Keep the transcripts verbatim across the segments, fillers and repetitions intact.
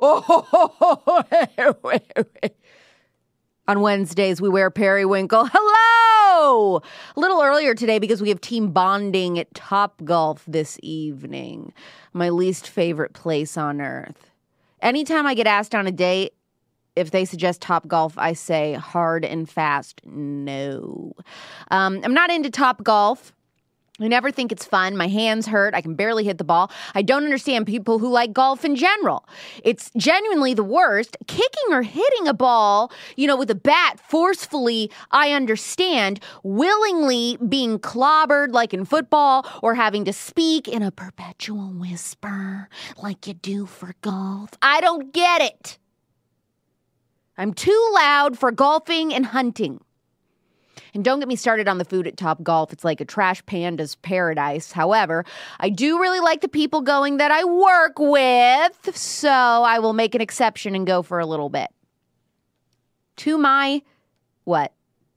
On Wednesdays, we wear periwinkle. Hello! A little earlier today because we have team bonding at Topgolf this evening. My least favorite place on earth. Anytime I get asked on a date, if they suggest Topgolf, I say hard and fast, no. Um, I'm not into Topgolf. I never think it's fun. My hands hurt. I can barely hit the ball. I don't understand people who like golf in general. It's genuinely the worst. Kicking or hitting a ball, you know, with a bat forcefully, I understand. Willingly being clobbered like in football or having to speak in a perpetual whisper like you do for golf. I don't get it. I'm too loud for golfing and hunting. And don't get me started on the food at Topgolf. It's like a trash panda's paradise. However, I do really like the people going that I work with, so I will make an exception and go for a little bit. To my, what?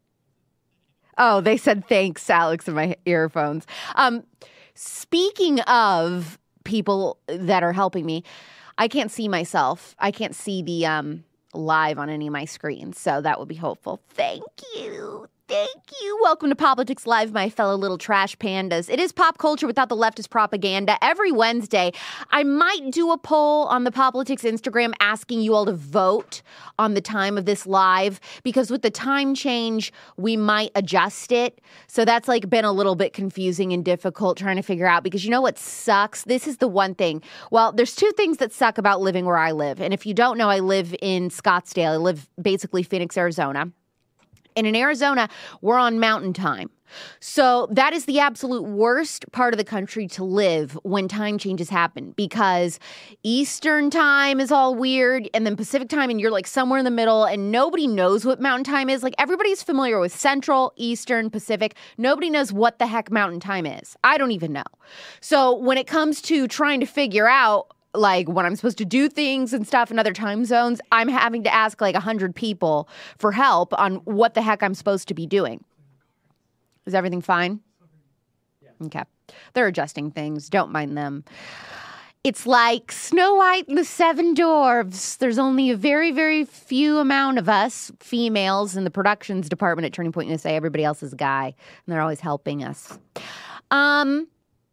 Oh, they said thanks, Alex, in my earphones. Um, speaking of people that are helping me, I can't see myself. I can't see the um, live on any of my screens, so that would be helpful. Thank you. Thank you. Welcome to Politics Live, my fellow little trash pandas. It is pop culture without the leftist propaganda. Every Wednesday, I might do a poll on the Politics Instagram asking you all to vote on the time of this live, because with the time change, we might adjust it. So that's like been a little bit confusing and difficult trying to figure out, because you know what sucks? This is the one thing. Well, there's two things that suck about living where I live. And if you don't know, I live in Scottsdale. I live basically Phoenix, Arizona. And in Arizona, we're on mountain time. So that is the absolute worst part of the country to live when time changes happen, because Eastern time is all weird and then Pacific time, and you're like somewhere in the middle and nobody knows what mountain time is. Like everybody's familiar with Central, Eastern, Pacific. Nobody knows what the heck mountain time is. I don't even know. So when it comes to trying to figure out like when I'm supposed to do things and stuff in other time zones, I'm having to ask like a hundred people for help on what the heck I'm supposed to be doing. Is everything fine? Okay. They're adjusting things. Don't mind them. It's like Snow White and the Seven Dwarfs. There's only a very, very few amount of us females in the productions department at Turning Point U S A. Everybody else is a guy, and they're always helping us. Um...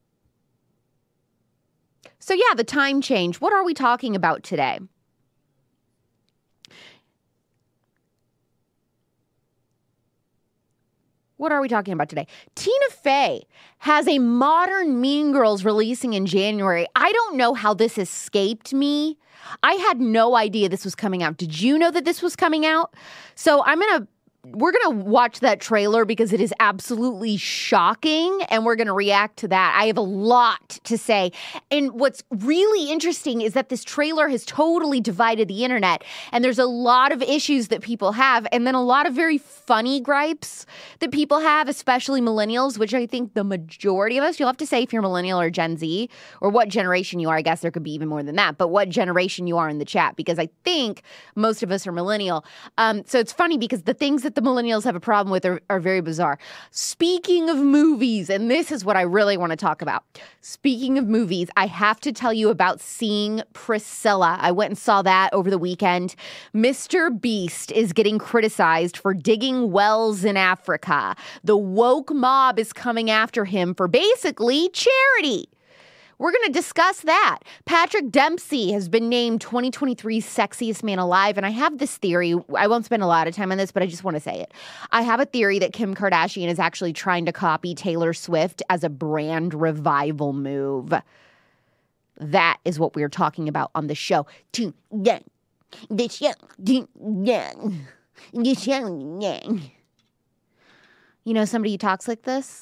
So yeah, the time change. What are we talking about today? What are we talking about today? Tina Fey has a modern Mean Girls releasing in January. I don't know how this escaped me. I had no idea this was coming out. Did you know that this was coming out? So I'm going to We're going to watch that trailer because it is absolutely shocking, and we're going to react to that. I have a lot to say. And what's really interesting is that this trailer has totally divided the internet, and there's a lot of issues that people have, and then a lot of very funny gripes that people have, especially millennials, which I think the majority of us, you'll have to say if you're millennial or Gen Z, or what generation you are. I guess there could be even more than that, but what generation you are in the chat, because I think most of us are millennial. Um, so it's funny because the things that the millennials have a problem with are, are very bizarre. Speaking of movies, and this is what I really want to talk about. Speaking of movies, I have to tell you about Seeing Priscilla. I went and saw that over the weekend. Mister Beast is getting criticized for digging wells in Africa. The woke mob is coming after him for basically charity. We're going to discuss that. Patrick Dempsey has been named twenty twenty-three's sexiest man alive. And I have this theory. I won't spend a lot of time on this, but I just want to say it. I have a theory that Kim Kardashian is actually trying to copy Taylor Swift as a brand revival move. That is what we're talking about on the show. Too young. This young. Too young. This young. You know somebody who talks like this?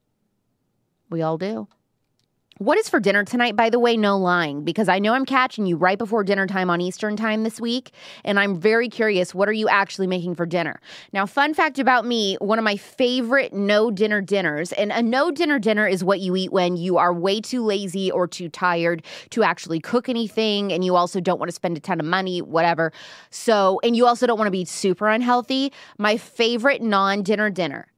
We all do. What is for dinner tonight, by the way? No lying, because I know I'm catching you right before dinner time on Eastern time this week, and I'm very curious, what are you actually making for dinner? Now, fun fact about me, one of my favorite no-dinner dinners, and a no-dinner dinner is what you eat when you are way too lazy or too tired to actually cook anything, and you also don't want to spend a ton of money, whatever. So, and you also don't want to be super unhealthy. My favorite non-dinner dinner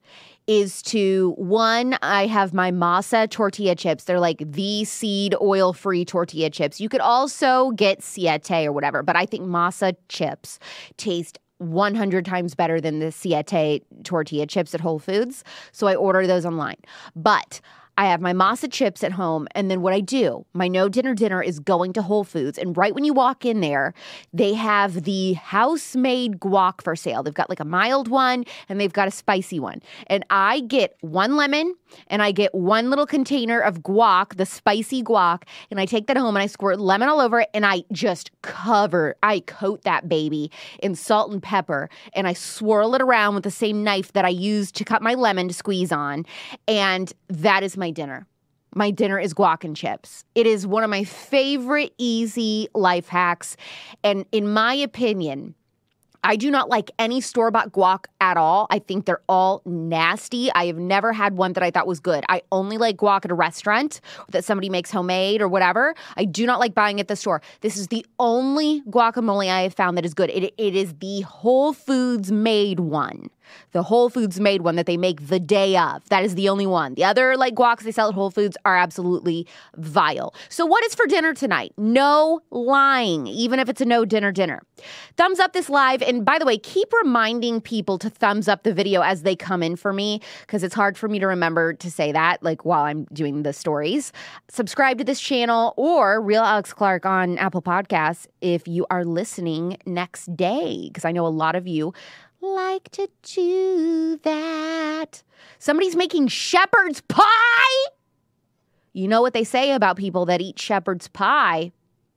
is to, one, I have my Masa tortilla chips. They're like the seed oil-free tortilla chips. You could also get Siete or whatever, but I think Masa chips taste one hundred times better than the Siete tortilla chips at Whole Foods. So I order those online. But I have my Masa chips at home, and then what I do, my no dinner dinner is going to Whole Foods, and right when you walk in there, they have the house-made guac for sale. They've got like a mild one, and they've got a spicy one. And I get one lemon, and I get one little container of guac, the spicy guac, and I take that home, and I squirt lemon all over it, and I just cover, I coat that baby in salt and pepper, and I swirl it around with the same knife that I use to cut my lemon to squeeze on, and that is my dinner. My dinner is guac and chips. It is one of my favorite easy life hacks. And in my opinion, I do not like any store-bought guac at all. I think they're all nasty. I have never had one that I thought was good. I only like guac at a restaurant that somebody makes homemade or whatever. I do not like buying at the store. This is the only guacamole I have found that is good. It, it is the Whole Foods made one. The Whole Foods made one that they make the day of. That is the only one. The other like guacs they sell at Whole Foods are absolutely vile. So what is for dinner tonight? No lying, even if it's a no dinner dinner. Thumbs up this live. And by the way, keep reminding people to thumbs up the video as they come in for me, because it's hard for me to remember to say that like while I'm doing the stories. Subscribe to this channel or Real Alex Clark on Apple Podcasts if you are listening next day, because I know a lot of you like to do that. Somebody's making shepherd's pie. You know what they say about people that eat shepherd's pie.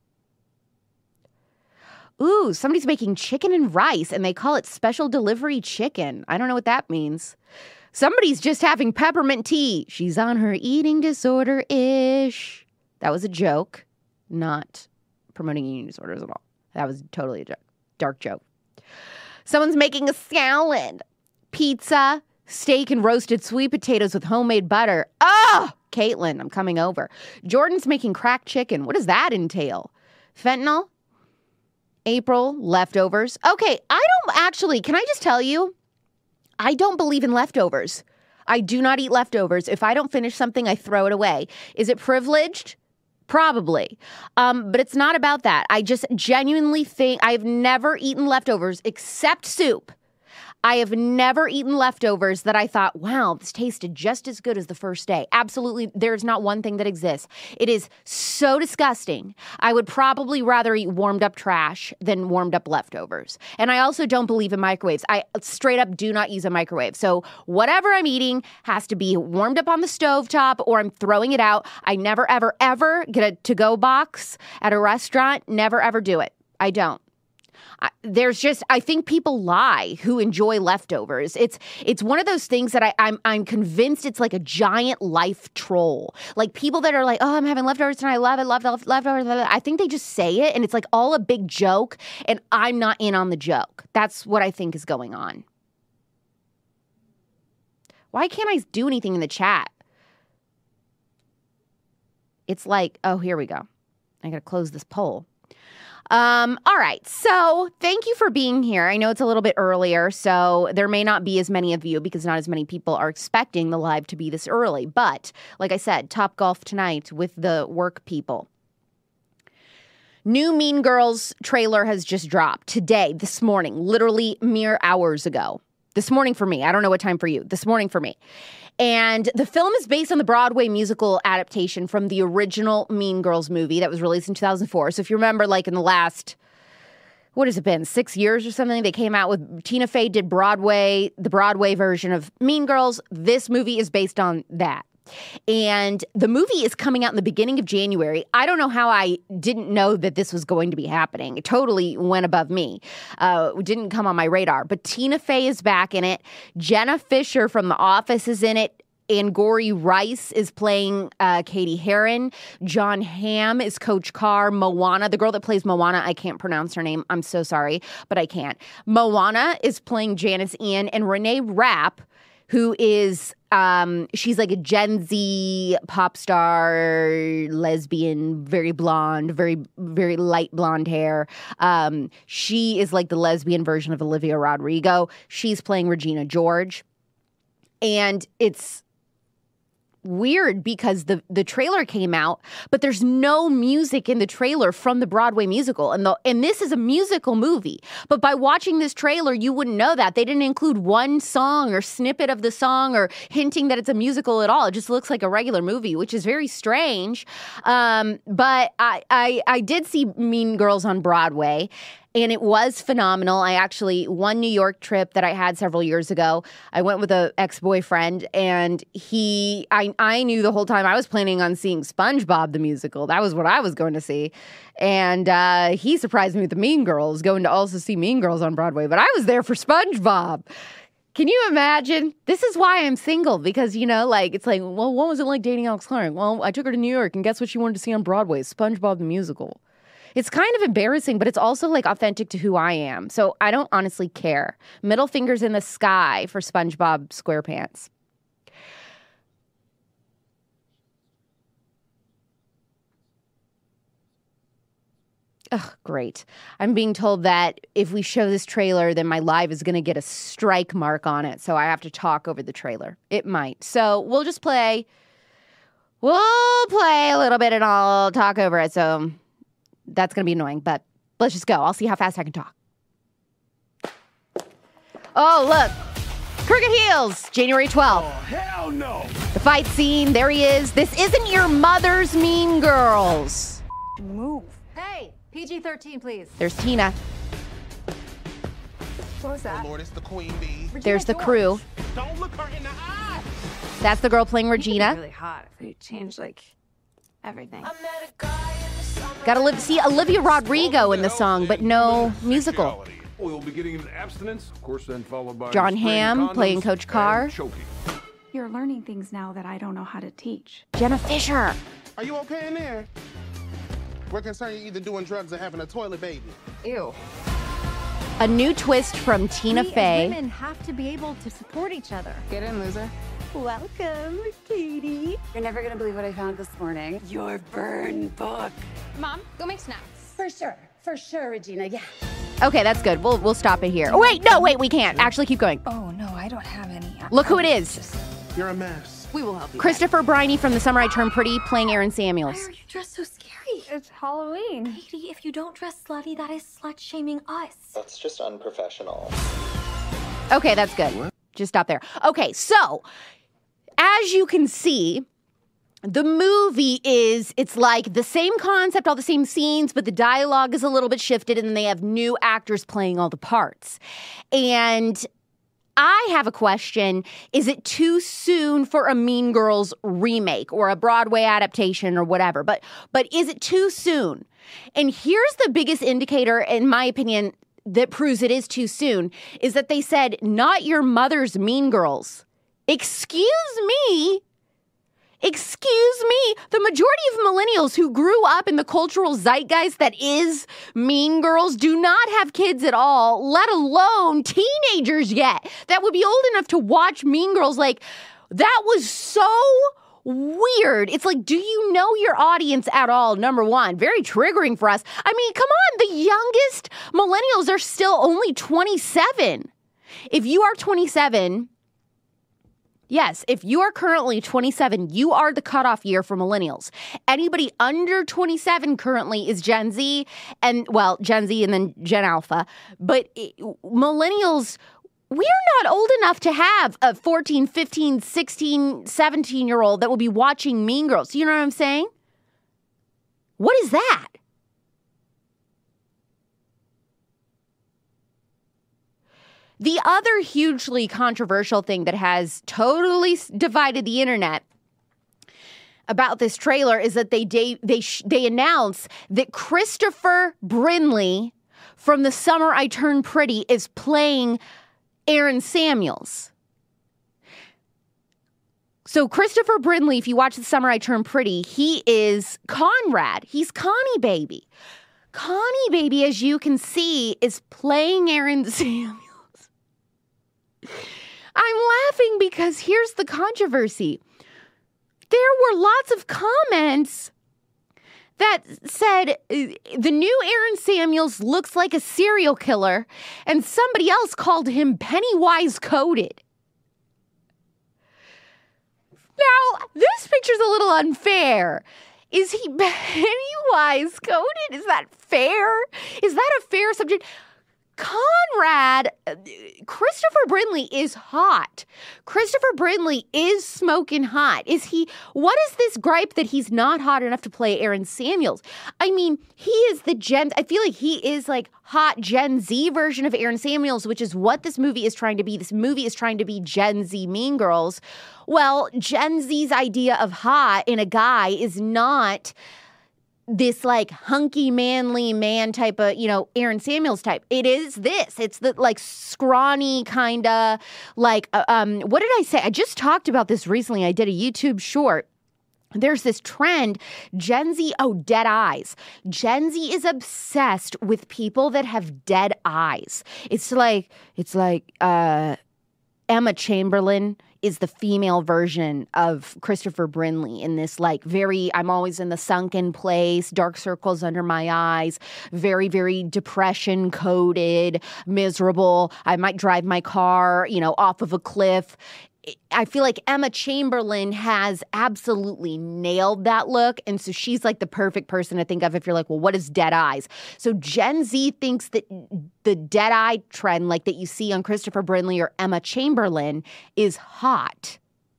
Ooh, somebody's making chicken and rice, and they call it special delivery chicken. I don't know what that means. Somebody's just having peppermint tea. She's on her eating disorder-ish. That was a joke, not promoting eating disorders at all. That was totally a joke. Dark joke. Someone's making a salad. Pizza, steak, and roasted sweet potatoes with homemade butter. Oh, Caitlin, I'm coming over. Jordan's making cracked chicken. What does that entail? Fentanyl? April, leftovers. Okay, I don't actually, can I just tell you? I don't believe in leftovers. I do not eat leftovers. If I don't finish something, I throw it away. Is it privileged? Probably. Um, but it's not about that. I just genuinely think I've never eaten leftovers except soup. I have never eaten leftovers that I thought, wow, this tasted just as good as the first day. Absolutely, there's not one thing that exists. It is so disgusting. I would probably rather eat warmed up trash than warmed up leftovers. And I also don't believe in microwaves. I straight up do not use a microwave. So whatever I'm eating has to be warmed up on the stovetop or I'm throwing it out. I never, ever, ever get a to-go box at a restaurant. Never, ever do it. I don't. I, there's just, I think people lie who enjoy leftovers. It's it's one of those things that I, I'm I'm convinced it's like a giant life troll. Like people that are like, oh, I'm having leftovers tonight. I love it, love it, leftovers. I think they just say it and it's like all a big joke and I'm not in on the joke. That's what I think is going on. Why can't I do anything in the chat? It's like, oh, here we go. I got to close this poll. Um, all right. So thank you for being here. I know it's a little bit earlier, so there may not be as many of you because not as many people are expecting the live to be this early. But like I said, Top Golf tonight with the work people. New Mean Girls trailer has just dropped today, this morning, literally mere hours ago. This morning for me. I don't know what time for you. This morning for me. And the film is based on the Broadway musical adaptation from the original Mean Girls movie that was released in two thousand four. So if you remember, like in the last, what has it been, six years or something, they came out with, Tina Fey did Broadway, the Broadway version of Mean Girls. This movie is based on that. And the movie is coming out in the beginning of January. I don't know how I didn't know that this was going to be happening. It totally went above me. Uh, it didn't come on my radar. But Tina Fey is back in it. Jenna Fisher from The Office is in it. Angourie Rice is playing uh, Katie Heron. John Hamm is Coach Carr. Moana, the girl that plays Moana, I can't pronounce her name. I'm so sorry, but I can't. Moana is playing Janice Ian. And Renee Rapp, who is, um, she's like a Gen Z pop star, lesbian, very blonde, very, very light blonde hair. Um, she is like the lesbian version of Olivia Rodrigo. She's playing Regina George. And it's weird because the the trailer came out, but there's no music in the trailer from the Broadway musical. And the and this is a musical movie. But by watching this trailer, you wouldn't know that. They didn't include one song or snippet of the song or hinting that it's a musical at all. It just looks like a regular movie, which is very strange. Um, but I, I I did see Mean Girls on Broadway. And it was phenomenal. I actually, one New York trip that I had several years ago, I went with an ex-boyfriend, and he, I, I knew the whole time I was planning on seeing SpongeBob the musical. That was what I was going to see. And uh, he surprised me with the Mean Girls, going to also see Mean Girls on Broadway. But I was there for SpongeBob. Can you imagine? This is why I'm single, because, you know, like, it's like, well, what was it like dating Alex Clark? Well, I took her to New York, and guess what she wanted to see on Broadway? SpongeBob the musical. It's kind of embarrassing, but it's also like authentic to who I am. So I don't honestly care. Middle fingers in the sky for SpongeBob SquarePants. Oh, great. I'm being told that if we show this trailer, then my live is going to get a strike mark on it. So I have to talk over the trailer. It might. So we'll just play. We'll play a little bit and I'll talk over it. So that's going to be annoying, but let's just go. I'll see how fast I can talk. Oh, look. Crooked Heels, January twelfth. Oh, hell no. The fight scene, there he is. This isn't your mother's Mean Girls. Move. Hey, P G thirteen, please. There's Tina. What was that? Oh, Lord, it's the queen bee. Regina There's the George. crew. Don't look her in the eye. That's the girl playing You could be Regina. really hot if we changed, like, everything. Gotta live, see Olivia Rodrigo in the song, but no musical. We'll be getting into abstinence, of course, then followed by John spraying Hamm condoms playing Coach and Carr. choking. You're learning things now that I don't know how to teach. Jenna Fisher. Are you okay in there? We're concerned you're either doing drugs or having a toilet baby. Ew. A new twist from Tina We as Fey. women have to be able to support each other. Get in, loser. Welcome, Katie. You're never gonna believe what I found this morning. Your burn book. Mom, go make snacks. For sure. For sure, Regina. Yeah. Okay, that's good. We'll we'll stop it here. Oh, wait, no, wait, we can't. Actually, keep going. Oh, no, I don't have any. Look who it is. You're a mess. We will help you. Christopher Briney from The Summer I Turned Pretty playing Aaron Samuels. Why are you dressed so scary? It's Halloween. Katie, if you don't dress slutty, that is slut-shaming us. That's just unprofessional. Okay, that's good. Just stop there. Okay, so as you can see, the movie is, it's like the same concept, all the same scenes, but the dialogue is a little bit shifted and they have new actors playing all the parts. And I have a question. Is it too soon for a Mean Girls remake or a Broadway adaptation or whatever? But but is it too soon? And here's the biggest indicator, in my opinion, that proves it is too soon, is that they said, not your mother's Mean Girls. Excuse me? Excuse me, the majority of millennials who grew up in the cultural zeitgeist that is Mean Girls do not have kids at all, let alone teenagers yet, that would be old enough to watch Mean Girls. Like, that was so weird. It's like, do you know your audience at all? Number one, very triggering for us. I mean, come on, the youngest millennials are still only twenty-seven. If you are twenty-seven... Yes, if you are currently twenty-seven, you are the cutoff year for millennials. Anybody under twenty-seven currently is Gen Z, and, well, Gen Z and then Gen Alpha. But it, millennials, we're not old enough to have a fourteen, fifteen, sixteen, seventeen-year-old that will be watching Mean Girls. You know what I'm saying? What is that? The other hugely controversial thing that has totally divided the internet about this trailer is that they de- they sh- they announce that Christopher Brinley from The Summer I Turned Pretty is playing Aaron Samuels. So Christopher Brinley, if you watch The Summer I Turned Pretty, he is Conrad. He's Connie Baby. Connie Baby, as you can see, is playing Aaron Samuels. I'm laughing because here's the controversy. There were lots of comments that said the new Aaron Samuels looks like a serial killer, and somebody else called him Pennywise coded. Now, this picture's a little unfair. Is he Pennywise coded? Is that fair? Is that a fair subject? Conrad, Christopher Brindley is hot. Christopher Brindley is smoking hot. Is he, what is this gripe that he's not hot enough to play Aaron Samuels? I mean, he is the Gen, I feel like he is like hot Gen Z version of Aaron Samuels, which is what this movie is trying to be. This movie is trying to be Gen Z Mean Girls. Well, Gen Z's idea of hot in a guy is not this like hunky, manly man type of, you know, Aaron Samuels type. It is this. It's the like scrawny kind of like, uh, um, what did I say? I just talked about this recently. I did a YouTube short. There's this trend, Gen Z, oh, dead eyes. Gen Z is obsessed with people that have dead eyes. It's like, it's like, uh, Emma Chamberlain is the female version of Christopher Brindley in this like very, I'm always in the sunken place, dark circles under my eyes, very, very depression coded, miserable. I might drive my car, you know, off of a cliff. I feel like Emma Chamberlain has absolutely nailed that look. And so she's like the perfect person to think of if you're like, well, what is dead eyes? So Gen Z thinks that the dead eye trend like that you see on Christopher Brindley or Emma Chamberlain is hot.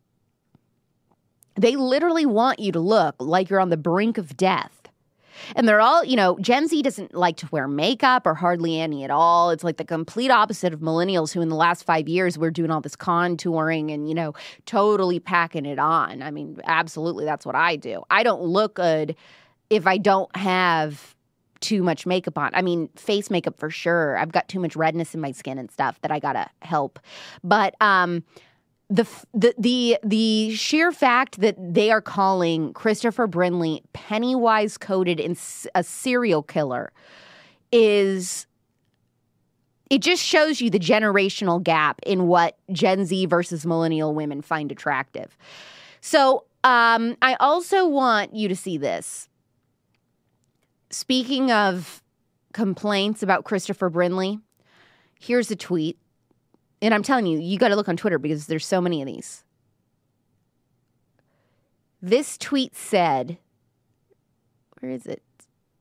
They literally want you to look like you're on the brink of death. And they're all, you know, Gen Z doesn't like to wear makeup or hardly any at all. It's like the complete opposite of millennials who in the last five years we're doing all this contouring and, you know, totally packing it on. I mean, absolutely, that's what I do. I don't look good if I don't have too much makeup on. I mean, face makeup for sure. I've got too much redness in my skin and stuff that I gotta help. But, um... The, the the the sheer fact that they are calling Christopher Brindley Pennywise coded in a serial killer is, it just shows you the generational gap in what Gen Z versus millennial women find attractive. So um, I also want you to see this. Speaking of complaints about Christopher Brindley, here's a tweet. And I'm telling you, you got to look on Twitter because there's so many of these. This tweet said, where is it?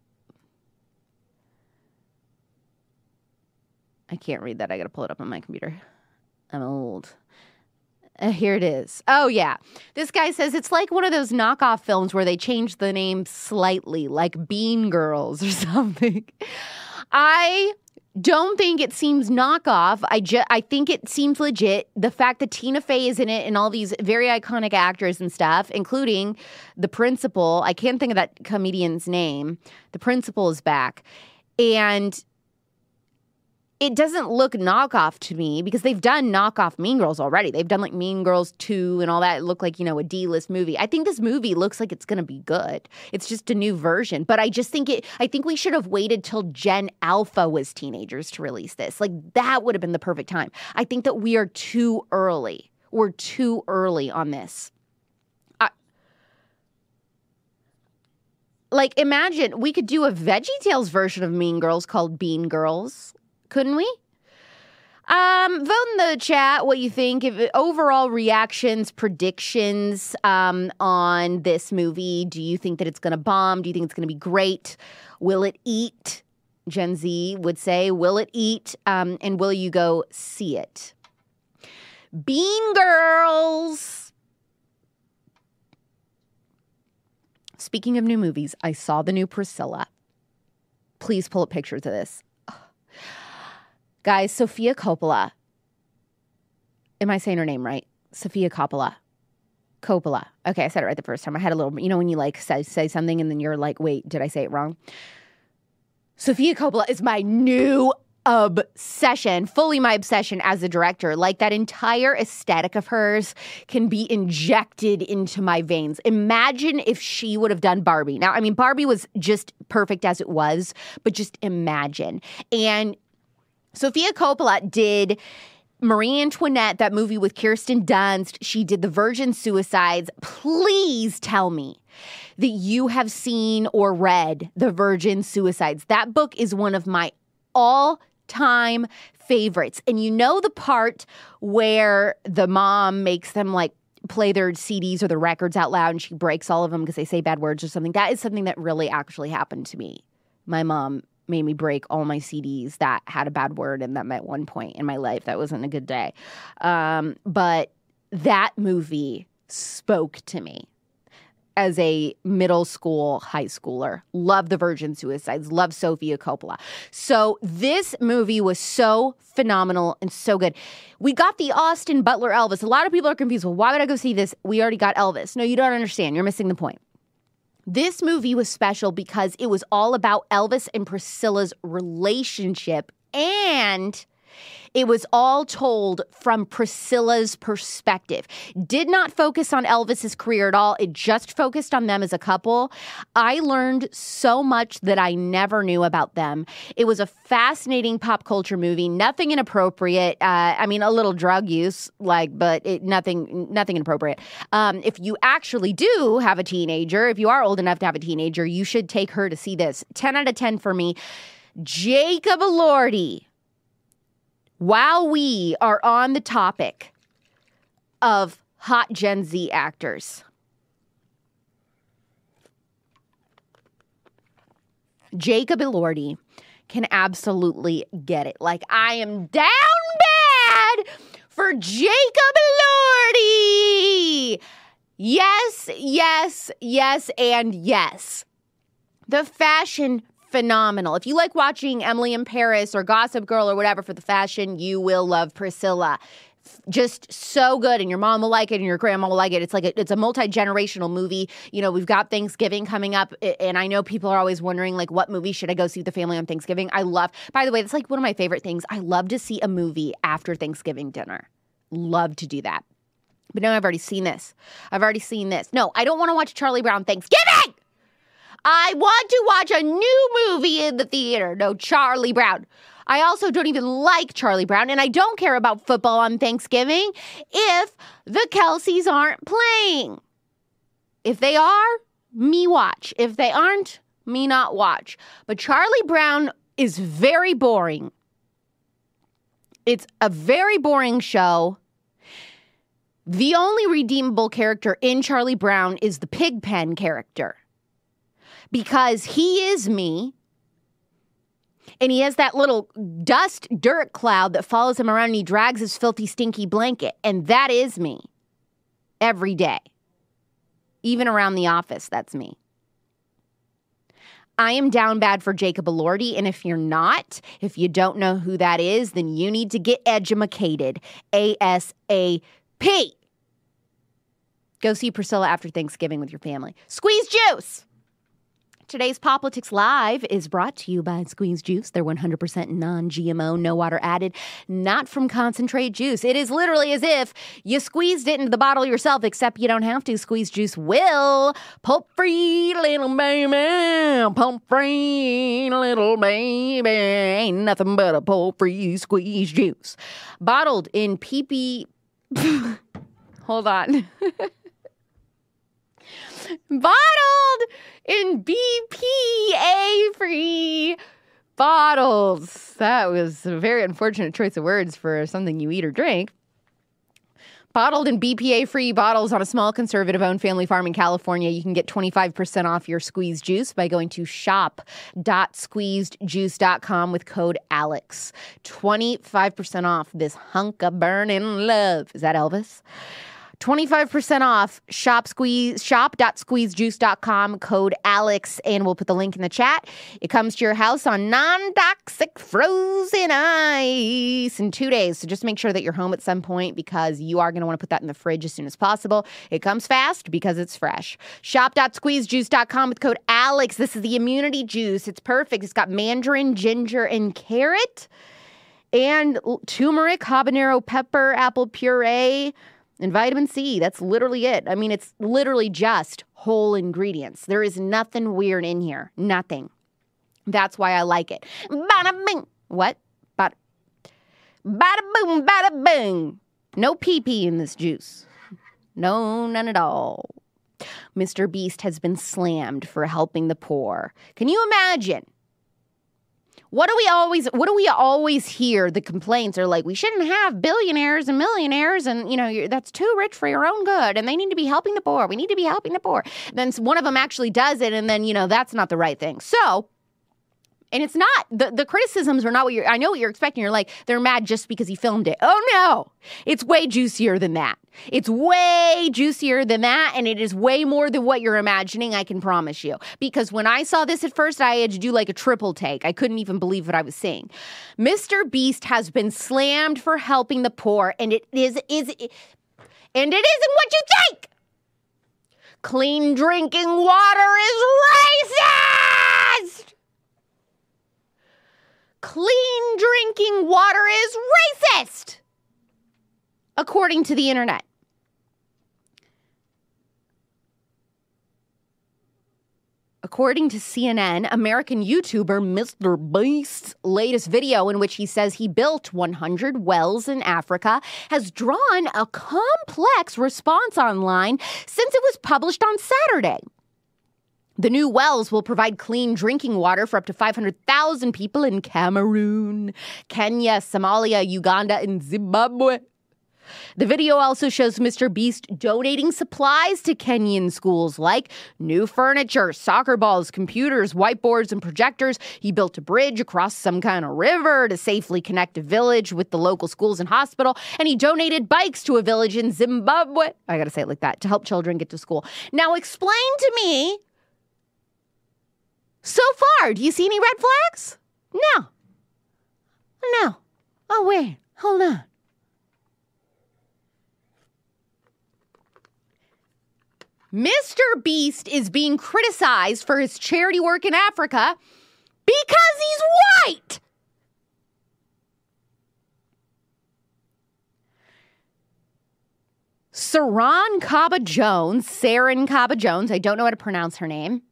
I can't read that. I got to pull it up on my computer. I'm old. Uh, here it is. Oh, yeah. This guy says it's like one of those knockoff films where they change the name slightly, like Bean Girls or something. I don't think it seems knockoff. I ju- I think it seems legit. The fact that Tina Fey is in it and all these very iconic actors and stuff, including the principal. I can't think of that comedian's name. The principal is back. And it doesn't look knockoff to me because they've done knockoff Mean Girls already. They've done like Mean Girls two and all that. It looked like, you know, a D-list movie. I think this movie looks like it's going to be good. It's just a new version. But I just think it, I think we should have waited till Gen Alpha was teenagers to release this. Like that would have been the perfect time. I think that we are too early. We're too early on this. I, like imagine we could do a VeggieTales version of Mean Girls called Bean Girls. Couldn't we? Um, vote in the chat what you think. If overall reactions, predictions um, on this movie. Do you think that it's going to bomb? Do you think it's going to be great? Will it eat? Gen Z would say, will it eat? Um, and will you go see it? Bean Girls. Speaking of new movies, I saw the new Priscilla. Please pull up pictures of this. Guys, Sofia Coppola. Am I saying her name right? Sofia Coppola. Coppola. Okay, I said it right the first time. I had a little, you know, when you like say, say something and then you're like, wait, did I say it wrong? Sofia Coppola is my new obsession, fully my obsession as a director. Like that entire aesthetic of hers can be injected into my veins. Imagine if she would have done Barbie. Now, I mean, Barbie was just perfect as it was, but just imagine. And Sofia Coppola did Marie Antoinette, that movie with Kirsten Dunst. She did The Virgin Suicides. Please tell me that you have seen or read The Virgin Suicides. That book is one of my all-time favorites. And you know the part where the mom makes them like play their C Ds or their records out loud and she breaks all of them because they say bad words or something. That is something that really actually happened to me. My mom made me break all my C Ds that had a bad word in them at one point in my life. That wasn't a good day. Um, but that movie spoke to me as a middle school, high schooler. Love the Virgin Suicides. Love Sofia Coppola. So this movie was so phenomenal and so good. We got the Austin Butler Elvis. A lot of people are confused. Well, why would I go see this? We already got Elvis. No, you don't understand. You're missing the point. This movie was special because it was all about Elvis and Priscilla's relationship, and it was all told from Priscilla's perspective. Did not focus on Elvis's career at all. It just focused on them as a couple. I learned so much that I never knew about them. It was a fascinating pop culture movie. Nothing inappropriate. Uh, I mean, a little drug use, like, but it, nothing, nothing inappropriate. Um, if you actually do have a teenager, if you are old enough to have a teenager, you should take her to see this. ten out of ten for me. Jacob Elordi. While we are on the topic of hot Gen Z actors, Jacob Elordi can absolutely get it. Like, I am down bad for Jacob Elordi. Yes, yes, yes, and yes. The fashion phenomenal. If you like watching Emily in Paris or Gossip Girl or whatever for the fashion, you will love Priscilla. Just so good, and your mom will like it, and your grandma will like it. It's like a, it's a multi-generational movie. You know, we've got Thanksgiving coming up, and I know people are always wondering, like, what movie should I go see with the family on Thanksgiving? I love, by the way, that's like one of my favorite things. I love to see a movie after Thanksgiving dinner. Love to do that. But no, I've already seen this. I've already seen this. No, I don't want to watch Charlie Brown Thanksgiving! I want to watch a new movie in the theater. No, Charlie Brown. I also don't even like Charlie Brown, and I don't care about football on Thanksgiving if the Kelseys aren't playing. If they are, me watch. If they aren't, me not watch. But Charlie Brown is very boring. It's a very boring show. The only redeemable character in Charlie Brown is the Pigpen character. Because he is me, and he has that little dust dirt cloud that follows him around, and he drags his filthy, stinky blanket, and that is me every day. Even around the office, that's me. I am down bad for Jacob Elordi, and if you're not, if you don't know who that is, then you need to get edumacated ASAP. Go see Priscilla after Thanksgiving with your family. Squeeze juice! Today's Politics Live is brought to you by Squeeze Juice. They're one hundred percent non-G M O, no water added, not from concentrate juice. It is literally as if you squeezed it into the bottle yourself, except you don't have to. Squeeze Juice will. Pulp-free, little baby. Pulp-free, little baby. Ain't nothing but a pulp-free Squeeze Juice. Bottled in P P... Hold on. Bottled in B P A-free bottles. That was a very unfortunate choice of words for something you eat or drink. Bottled in B P A-free bottles on a small conservative-owned family farm in California. You can get twenty-five percent off your Squeeze Juice by going to shop dot squeezed juice dot com with code Alex. twenty-five percent off this hunk of burning love. Is that Elvis? twenty-five percent off shop squeeze shop dot squeezed juice dot com, code Alex, and we'll put the link in the chat. It comes to your house on non-toxic frozen ice in two days. So just make sure that you're home at some point because you are going to want to put that in the fridge as soon as possible. It comes fast because it's fresh. shop dot squeezed juice dot com with code Alex. This is the immunity juice. It's perfect. It's got mandarin, ginger, and carrot, and turmeric, habanero pepper, apple puree, and vitamin C. That's literally it. I mean, it's literally just whole ingredients. There is nothing weird in here. Nothing. That's why I like it. Bada bing. What? Bada, bada boom, bada boom. No pee-pee in this juice. No, none at all. Mister Beast has been slammed for helping the poor. Can you imagine What do we always what do we always hear? The complaints are like, we shouldn't have billionaires and millionaires, and you know you're, that's too rich for your own good, and they need to be helping the poor. We need to be helping the poor. Then one of them actually does it, and then you know that's not the right thing. So, and it's not the the criticisms are not what you're. I know what you're expecting. You're like, they're mad just because he filmed it. Oh no, it's way juicier than that. It's way juicier than that, and it is way more than what you're imagining, I can promise you. Because when I saw this at first, I had to do like a triple take. I couldn't even believe what I was seeing. Mister Beast has been slammed for helping the poor, and it is, is and it isn't what you think! Clean drinking water is racist! Clean drinking water is racist! According to the internet. According to C N N, American YouTuber Mister Beast's latest video in which he says he built one hundred wells in Africa has drawn a complex response online since it was published on Saturday. The new wells will provide clean drinking water for up to five hundred thousand people in Cameroon, Kenya, Somalia, Uganda, and Zimbabwe. The video also shows Mister Beast donating supplies to Kenyan schools like new furniture, soccer balls, computers, whiteboards, and projectors. He built a bridge across some kind of river to safely connect a village with the local schools and hospital. And he donated bikes to a village in Zimbabwe. I got to say it like that, to help children get to school. Now explain to me, so far, do you see any red flags? No. No. Oh, wait. Hold on. Mister Beast is being criticized for his charity work in Africa because he's white. Saran Kaba Jones, Saran Kaba Jones, I don't know how to pronounce her name.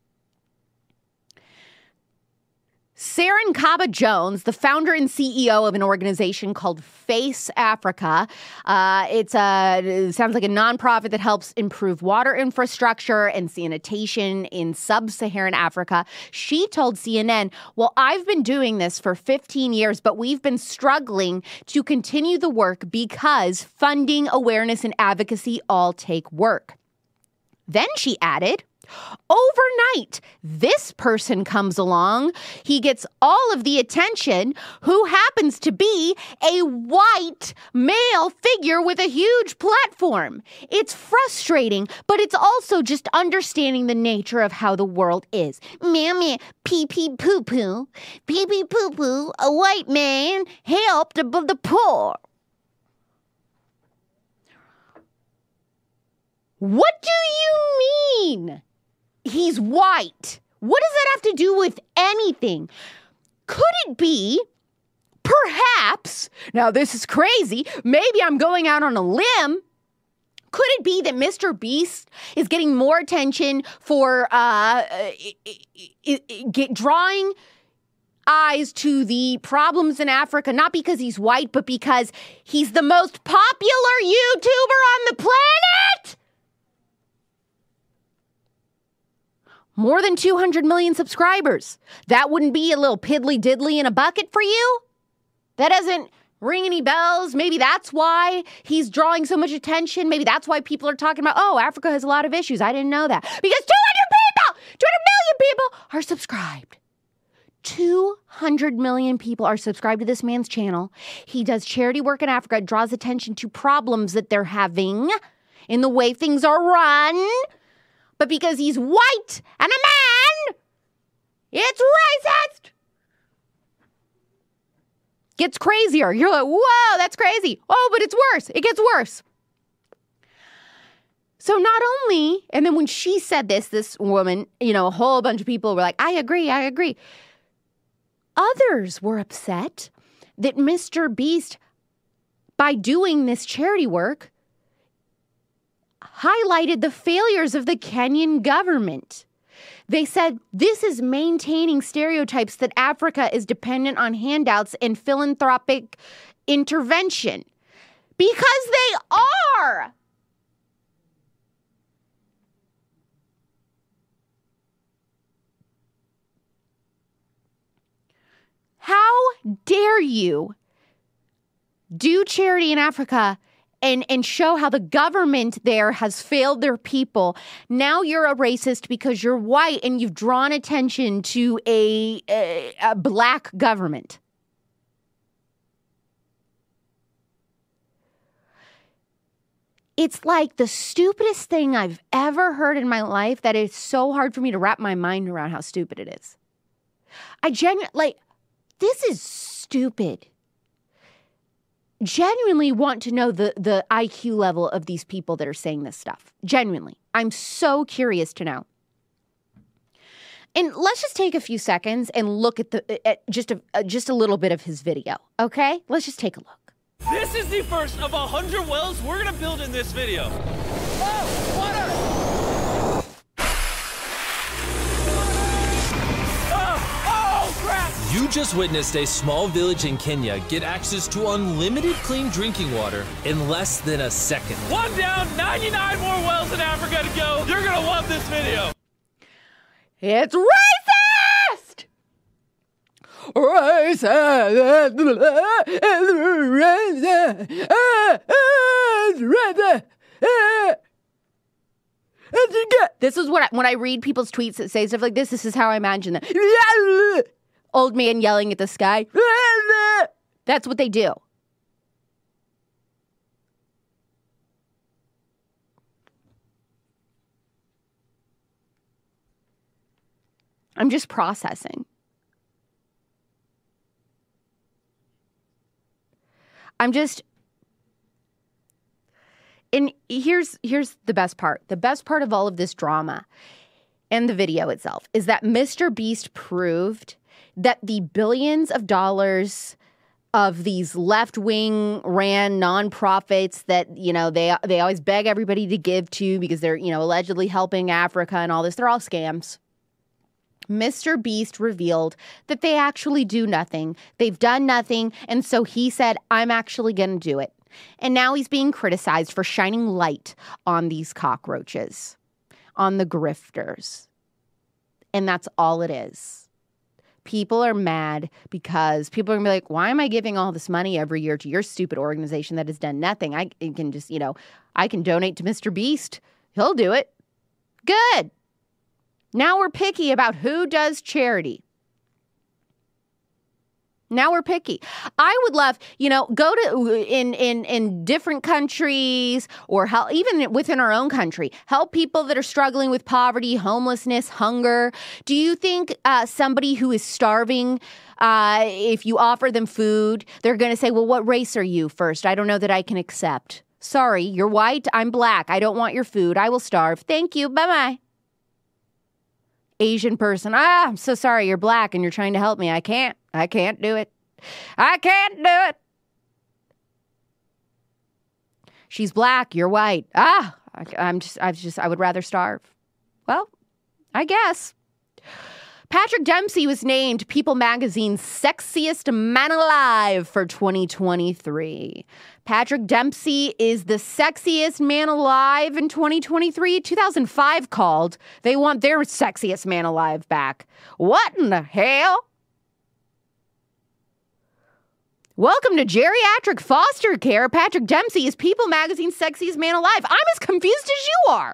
Saran Kaba Jones, the founder and C E O of an organization called Face Africa. Uh, it's a, it sounds like a nonprofit that helps improve water infrastructure and sanitation in sub-Saharan Africa. She told C N N, well, I've been doing this for fifteen years, but we've been struggling to continue the work because funding, awareness, and advocacy all take work. Then she added, overnight, this person comes along. He gets all of the attention, who happens to be a white male figure with a huge platform. It's frustrating, but it's also just understanding the nature of how the world is. Mammy, pee pee poo poo, pee pee poo poo, a white man helped the poor. What do you mean? He's white. What does that have to do with anything? Could it be, perhaps, now this is crazy, maybe I'm going out on a limb. Could it be that Mister Beast is getting more attention for uh, get, drawing eyes to the problems in Africa, not because he's white, but because he's the most popular YouTuber on the planet? More than two hundred million subscribers. That wouldn't be a little piddly diddly in a bucket for you? That doesn't ring any bells? Maybe that's why he's drawing so much attention. Maybe that's why people are talking about, oh, Africa has a lot of issues. I didn't know that. Because two hundred people, two hundred million people are subscribed. two hundred million people are subscribed to this man's channel. He does charity work in Africa, draws attention to problems that they're having in the way things are run. But because he's white and a man, it's racist. Gets crazier. You're like, whoa, that's crazy. Oh, but it's worse. It gets worse. So not only, and then when she said this, this woman, you know, a whole bunch of people were like, I agree, I agree. Others were upset that Mister Beast, by doing this charity work, highlighted the failures of the Kenyan government. They said this is maintaining stereotypes that Africa is dependent on handouts and philanthropic intervention. Because they are! How dare you do charity in Africa and, and show how the government there has failed their people? Now you're a racist because you're white and you've drawn attention to a, a, a black government. It's like the stupidest thing I've ever heard in my life that it's so hard for me to wrap my mind around how stupid it is. I genuinely, like, this is stupid. Genuinely want to know the, the I Q level of these people that are saying this stuff. Genuinely. I'm so curious to know. And let's just take a few seconds and look at the at just a uh, just a little bit of his video, okay? Let's just take a look. This is the first of a hundred wells we're gonna build in this video. Oh, water! Oh, oh, crap! You just witnessed a small village in Kenya get access to unlimited clean drinking water in less than a second. One down, ninety-nine more wells in Africa to go. You're gonna love this video. It's racist! Racist! This is what I, when I read people's tweets that say stuff like this, this is how I imagine them. Old man yelling at the sky. That's what they do. I'm just processing. I'm just, and here's here's the best part. The best part of all of this drama and the video itself is that Mister Beast proved that the billions of dollars of these left-wing ran nonprofits that, you know, they they always beg everybody to give to because they're, you know, allegedly helping Africa and all this, they're all scams. Mister Beast revealed that they actually do nothing. They've done nothing. And so he said, I'm actually going to do it. And now he's being criticized for shining light on these cockroaches, on the grifters. And that's all it is. People are mad because people are going to be like, why am I giving all this money every year to your stupid organization that has done nothing? I can just, you know, I can donate to Mister Beast. He'll do it. Good. Now we're picky about who does charity. Now we're picky. I would love, you know, go to in in in different countries or help, even within our own country, help people that are struggling with poverty, homelessness, hunger. Do you think uh, somebody who is starving, uh, if you offer them food, they're going to say, well, what race are you first? I don't know that I can accept. Sorry, you're white. I'm black. I don't want your food. I will starve. Thank you. Bye-bye. Asian person, ah, I'm so sorry, you're black and you're trying to help me. I can't. I can't do it. I can't do it. She's black, you're white. Ah, I, I'm just, I just, I would rather starve. Well, I guess. Patrick Dempsey was named People Magazine's sexiest man alive for twenty twenty-three. Patrick Dempsey is the sexiest man alive in twenty twenty-three. two thousand five called. They want their sexiest man alive back. What in the hell? Welcome to geriatric foster care. Patrick Dempsey is People Magazine's sexiest man alive. I'm as confused as you are.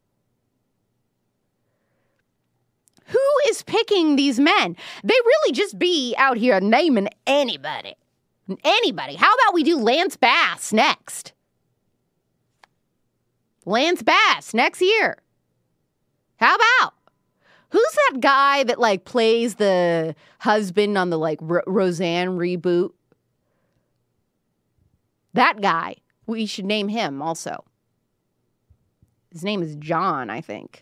Who is picking these men? They really just be out here naming anybody. Anybody. How about we do Lance Bass next? Lance Bass next year. How about? Who's that guy that like plays the husband on the like R- Roseanne reboot? That guy. We should name him also. His name is John, I think.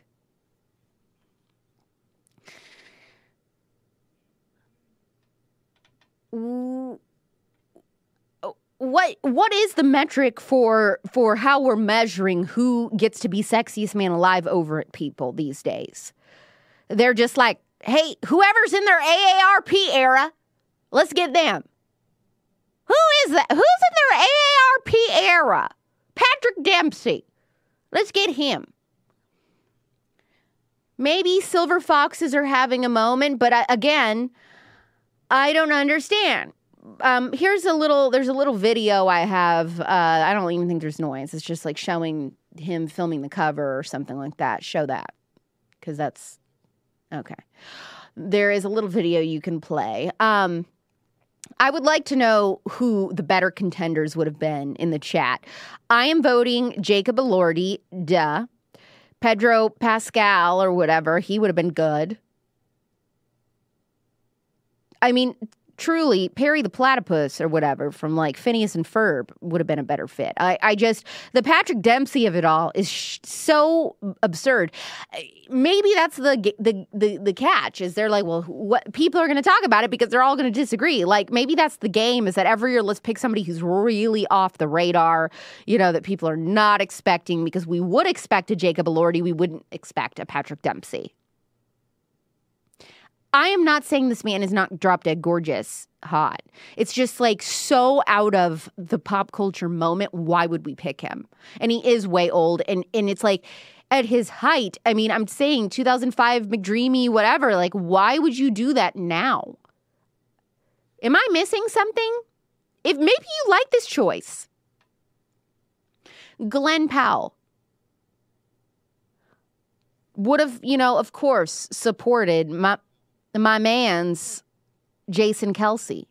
What what is the metric for for how we're measuring who gets to be sexiest man alive over at People these days? They're just like, hey, whoever's in their A A R P era, let's get them. Who is that? Who's in their A A R P era? Patrick Dempsey. Let's get him. Maybe Silver Foxes are having a moment, but uh, again, I don't understand. Um, here's a little, there's a little video I have. Uh, I don't even think there's noise. It's just like showing him filming the cover or something like that. Show that. Because that's, okay. There is a little video you can play. Um, I would like to know who the better contenders would have been in the chat. I am voting Jacob Elordi, duh. Pedro Pascal or whatever, he would have been good. I mean, truly, Perry the Platypus or whatever from like Phineas and Ferb would have been a better fit. I, I just, the Patrick Dempsey of it all is sh- so absurd. Maybe that's the, the the the catch is they're like, well, what people are going to talk about it because they're all going to disagree. Like maybe that's the game is that every year let's pick somebody who's really off the radar, you know, that people are not expecting because we would expect a Jacob Elordi. We wouldn't expect a Patrick Dempsey. I am not saying this man is not drop dead gorgeous hot. It's just like so out of the pop culture moment. Why would we pick him? And he is way old. And, and it's like at his height, I mean, I'm saying two thousand five McDreamy, whatever. Like, why would you do that now? Am I missing something? If maybe you like this choice. Glenn Powell would have, you know, of course, supported my my man's Jason Kelce.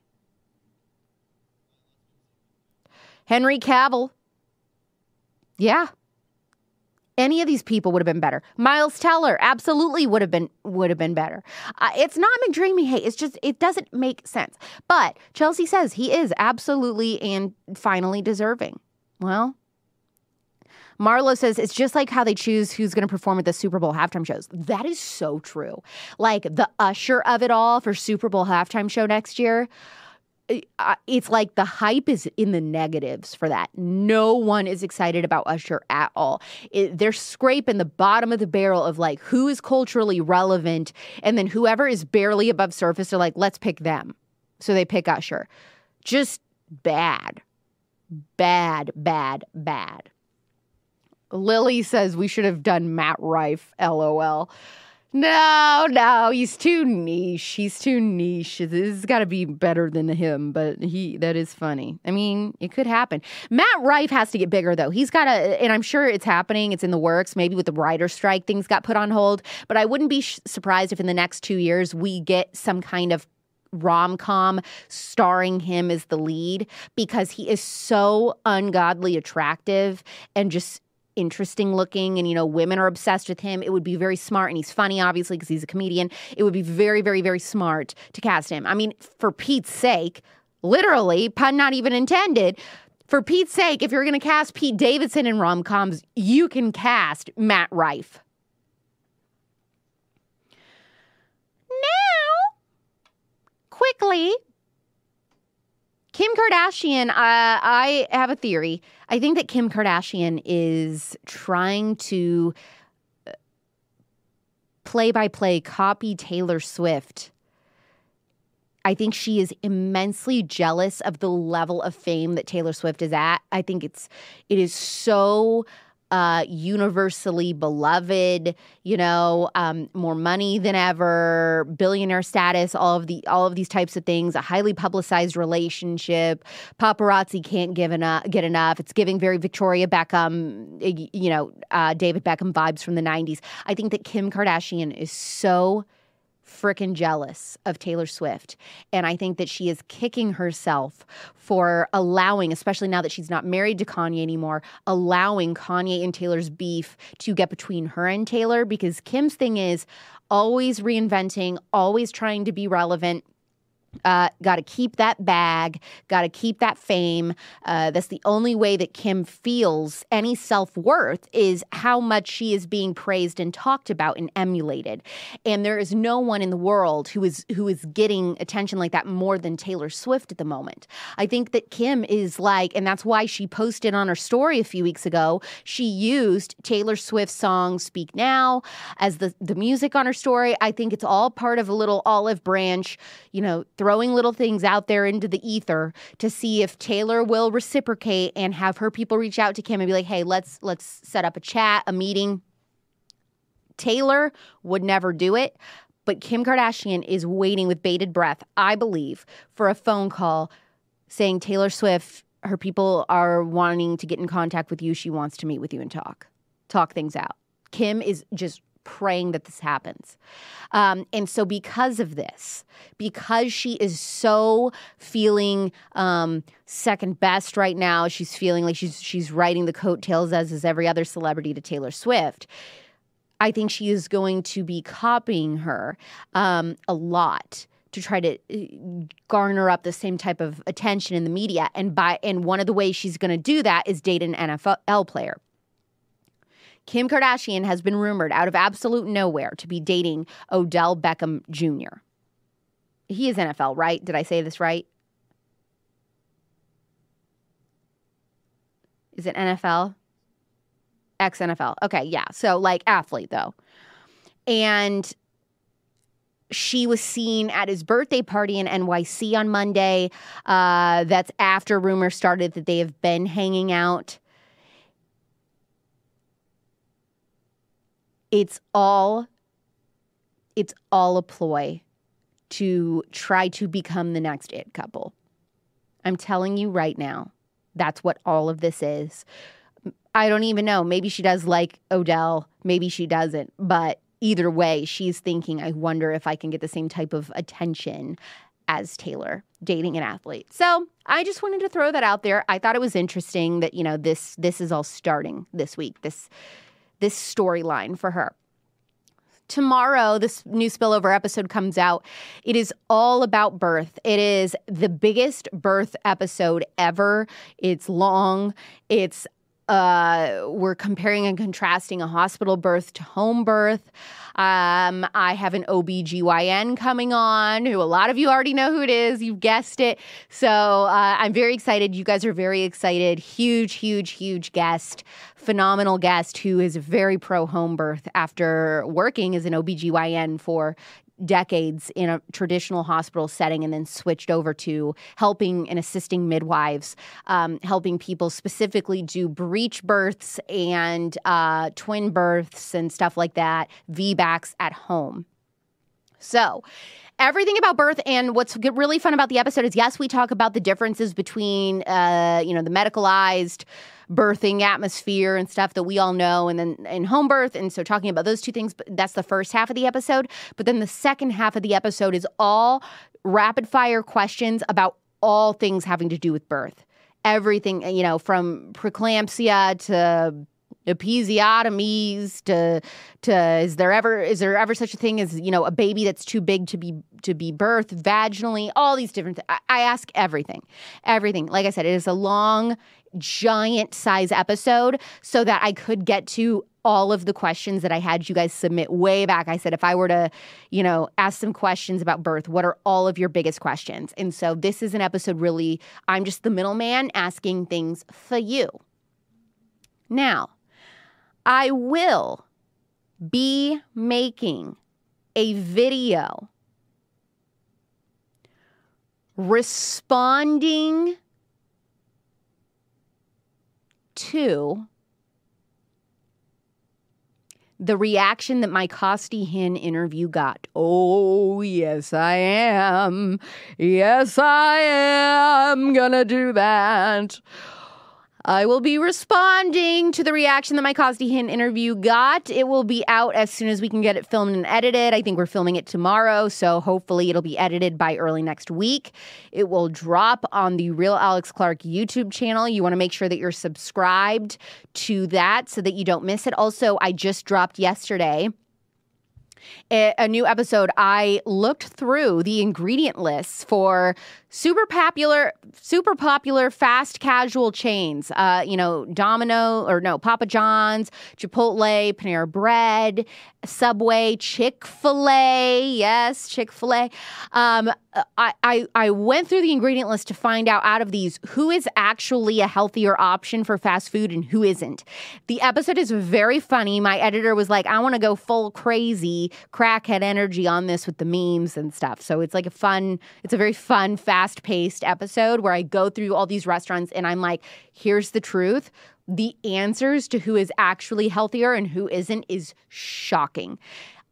Henry Cavill. Yeah. Any of these people would have been better. Miles Teller absolutely would have been would have been better. Uh, it's not McDreamy hate. It's just it doesn't make sense. But Chelsea says he is absolutely and finally deserving. Well, Marlo says it's just like how they choose who's going to perform at the Super Bowl halftime shows. That is so true. Like the usher of it all for Super Bowl halftime show next year. It's like the hype is in the negatives for that. No one is excited about Usher at all. It, they're scraping the bottom of the barrel of like who is culturally relevant. And then whoever is barely above surface, they're like, let's pick them. So they pick Usher. Just bad. Bad, bad, bad. Lily says we should have done Matt Rife, LOL. No, no, he's too niche. He's too niche. This has got to be better than him, but he that is funny. I mean, it could happen. Matt Rife has to get bigger, though. He's got to, and I'm sure it's happening. It's in the works. Maybe with the writer's strike, things got put on hold. But I wouldn't be sh- surprised if in the next two years we get some kind of rom-com starring him as the lead because he is so ungodly attractive and just interesting looking and, you know, women are obsessed with him. It would be very smart, and he's funny, obviously, because he's a comedian. It would be very, very, very smart to cast him. I mean, for Pete's sake, literally, pun not even intended, for Pete's sake, if you're going to cast Pete Davidson in rom-coms, you can cast Matt Rife. Now, quickly, Kim Kardashian, uh, I have a theory. I think that Kim Kardashian is trying to play-by-play copy Taylor Swift. I think she is immensely jealous of the level of fame that Taylor Swift is at. I think it's it is so uh, universally beloved, you know, um, more money than ever, billionaire status, all of the all of these types of things, a highly publicized relationship. Paparazzi can't give enough, get enough. It's giving very Victoria Beckham, you know, uh, David Beckham vibes from the nineties. I think that Kim Kardashian is so freaking jealous of Taylor Swift. And I think that she is kicking herself for allowing, especially now that she's not married to Kanye anymore, allowing Kanye and Taylor's beef to get between her and Taylor, because Kim's thing is always reinventing, always trying to be relevant. Uh, got to keep that bag, got to keep that fame. Uh, that's the only way that Kim feels any self-worth is how much she is being praised and talked about and emulated. And there is no one in the world who is who is getting attention like that more than Taylor Swift at the moment. I think that Kim is like, and that's why she posted on her story a few weeks ago, she used Taylor Swift's song Speak Now as the, the music on her story. I think it's all part of a little olive branch, you know, throwing little things out there into the ether to see if Taylor will reciprocate and have her people reach out to Kim and be like, hey, let's let's set up a chat, a meeting. Taylor would never do it, But Kim Kardashian is waiting with bated breath, I believe, for a phone call saying Taylor Swift, her people are wanting to get in contact with you. She wants to meet with you and talk, talk things out. Kim is just praying that this happens. Um, and so because of this, because she is so feeling um, second best right now, she's feeling like she's she's riding the coattails, as is every other celebrity, to Taylor Swift. I think she is going to be copying her um, a lot to try to garner up the same type of attention in the media. And by and one of the ways she's going to do that is date an N F L player. Kim Kardashian has been rumored out of absolute nowhere to be dating Odell Beckham Junior He is N F L, right? Did I say this right? Is it N F L? Ex-N F L. Okay, yeah. So, like, athlete, though. And she was seen at his birthday party in N Y C on Monday. Uh, that's after rumors started that they have been hanging out. It's all, it's all a ploy to try to become the next it couple. I'm telling you right now, that's what all of this is. I don't even know. Maybe she does like Odell. Maybe she doesn't. But either way, she's thinking, I wonder if I can get the same type of attention as Taylor dating an athlete. So I just wanted to throw that out there. I thought it was interesting that, you know, this this is all starting this week, this this storyline for her. Tomorrow, this new spillover episode comes out. It is all about birth. It is the biggest birth episode ever. It's long. It's Uh, we're comparing and contrasting a hospital birth to home birth. Um, I have an O B G Y N coming on, who a lot of you already know who it is. You've guessed it. So uh, I'm very excited. You guys are very excited. Huge, huge, huge guest. Phenomenal guest who is very pro home birth after working as an O B G Y N for decades in a traditional hospital setting and then switched over to helping and assisting midwives, um, helping people specifically do breech births and uh, twin births and stuff like that, V BACs at home. So everything about birth, and what's really fun about the episode is, yes, we talk about the differences between, uh, you know, the medicalized birthing atmosphere and stuff that we all know, and then in home birth. And so talking about those two things, but that's the first half of the episode. But then the second half of the episode is all rapid fire questions about all things having to do with birth. Everything, you know, from preeclampsia to episiotomies to to is there ever is there ever such a thing as, you know, a baby that's too big to be to be birthed vaginally? All these different th- I, I ask everything, everything. Like I said, it is a long, giant size episode so that I could get to all of the questions that I had you guys submit way back. I said, if I were to, you know, ask some questions about birth, what are all of your biggest questions? And so this is an episode really, I'm just the middleman asking things for you. Now, I will be making a video responding to the reaction that my Costi Hinn interview got. Oh, yes, I am. Yes, I am gonna do that. I will be responding to the reaction that my Costi Hinn interview got. It will be out as soon as we can get it filmed and edited. I think we're filming it tomorrow, so hopefully it'll be edited by early next week. It will drop on the Real Alex Clark YouTube channel. You want to make sure that you're subscribed to that so that you don't miss it. Also, I just dropped yesterday a, a new episode. I looked through the ingredient lists for super popular, super popular fast casual chains. Uh, you know, Domino or no, Papa John's, Chipotle, Panera Bread, Subway, Chick-fil-A. Yes, Chick-fil-A. Um, I, I I went through the ingredient list to find out out of these who is actually a healthier option for fast food and who isn't. The episode is very funny. My editor was like, I want to go full crazy crackhead energy on this with the memes and stuff. So it's like a fun, it's a very fun, fast-paced episode where I go through all these restaurants and I'm like, here's the truth. The answers to who is actually healthier and who isn't is shocking.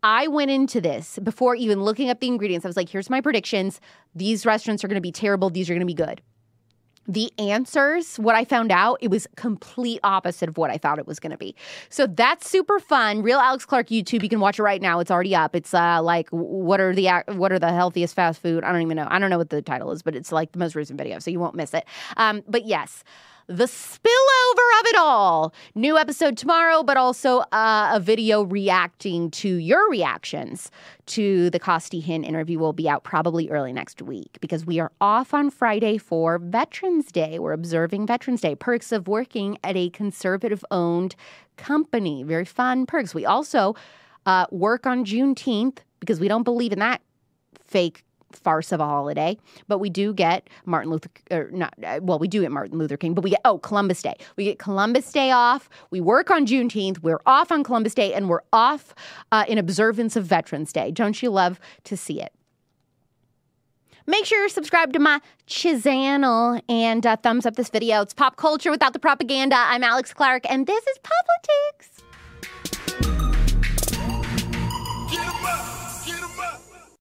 I went into this before even looking up the ingredients. I was like, here's my predictions. These restaurants are going to be terrible. These are going to be good. The answers, what I found out, it was complete opposite of what I thought it was going to be. So that's super fun. Real Alex Clark YouTube. You can watch it right now. It's already up. It's uh, like, what are the what are the healthiest fast food? I don't even know. I don't know what the title is, but it's like the most recent video, so you won't miss it. Um, but yes, the spillover of it all. New episode tomorrow, but also uh, a video reacting to your reactions to the Costi Hinn interview will be out probably early next week because we are off on Friday for Veterans Day. We're observing Veterans Day. Perks of working at a conservative-owned company. Very fun perks. We also uh, work on Juneteenth because we don't believe in that fake farce of a holiday, but we do get Martin Luther, or not, well, we do get Martin Luther King, but we get, oh, Columbus Day. We get Columbus Day off. We work on Juneteenth. We're off on Columbus Day, and we're off uh, in observance of Veterans Day. Don't you love to see it? Make sure you're subscribed to my channel and uh, thumbs up this video. It's pop culture without the propaganda. I'm Alex Clark, and this is Politics.